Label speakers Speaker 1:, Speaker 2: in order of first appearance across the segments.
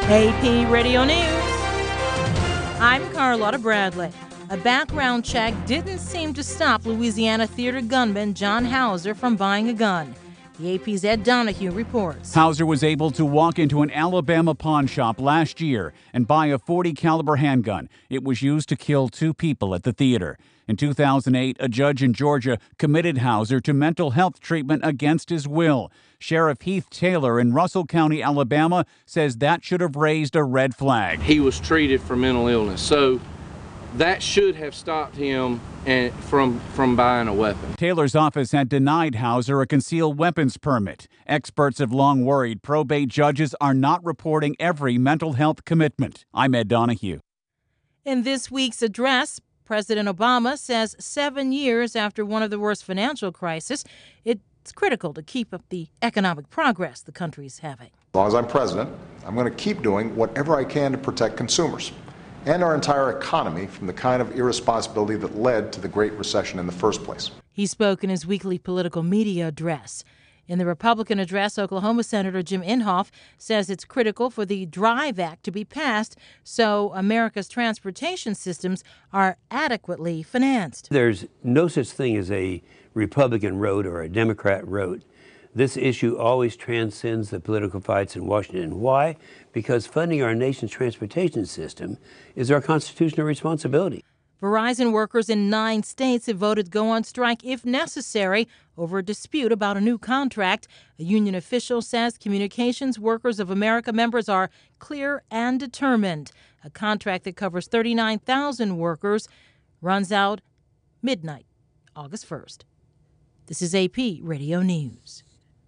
Speaker 1: AP Radio News. I'm Carlotta Bradley. A background check didn't seem to stop Louisiana theater gunman John Hauser from buying a gun. The AP's Ed Donahue reports.
Speaker 2: Hauser was able to walk into an Alabama pawn shop last year and buy a .40 caliber handgun. It was used to kill 2 people at the theater. In 2008, a judge in Georgia committed Hauser to mental health treatment against his will. Sheriff Heath Taylor in Russell County, Alabama, says that should have raised a red flag.
Speaker 3: He was treated for mental illness, so that should have stopped him from buying a weapon.
Speaker 2: Taylor's office had denied Hauser a concealed weapons permit. Experts have long worried probate judges are not reporting every mental health commitment. I'm Ed Donahue.
Speaker 1: In this week's address, President Obama says 7 years after one of the worst financial crises, it's critical to keep up the economic progress the country's having.
Speaker 4: As long as I'm president, I'm going to keep doing whatever I can to protect consumers and our entire economy from the kind of irresponsibility that led to the Great Recession in the first place.
Speaker 1: He spoke in his weekly political media address. In the Republican address, Oklahoma Senator Jim Inhofe says it's critical for the DRIVE Act to be passed so America's transportation systems are adequately financed.
Speaker 5: There's no such thing as a Republican road or a Democrat road. This issue always transcends the political fights in Washington. Why? Because funding our nation's transportation system is our constitutional responsibility.
Speaker 1: Verizon workers in 9 states have voted to go on strike if necessary over a dispute about a new contract. A union official says Communications Workers of America members are clear and determined. A contract that covers 39,000 workers runs out midnight, August 1st. This is AP Radio News.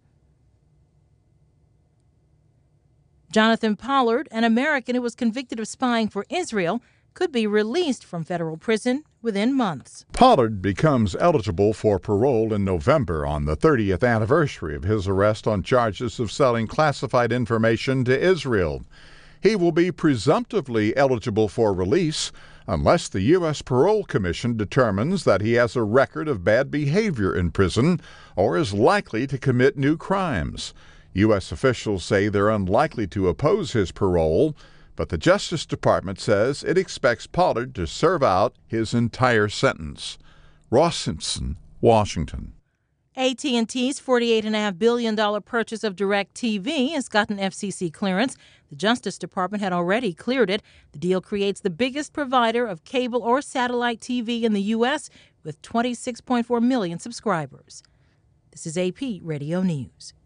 Speaker 1: Jonathan Pollard, an American who was convicted of spying for Israel, could be released from federal prison within months.
Speaker 6: Pollard becomes eligible for parole in November on the 30th anniversary of his arrest on charges of selling classified information to Israel. He will be presumptively eligible for release unless the U.S. Parole Commission determines that he has a record of bad behavior in prison or is likely to commit new crimes. U.S. officials say they're unlikely to oppose his parole, but the Justice Department says it expects Pollard to serve out his entire sentence. Ross Simpson, Washington.
Speaker 1: AT&T's $48.5 billion purchase of DirecTV has gotten FCC clearance. The Justice Department had already cleared it. The deal creates the biggest provider of cable or satellite TV in the U.S. with 26.4 million subscribers. This is AP Radio News.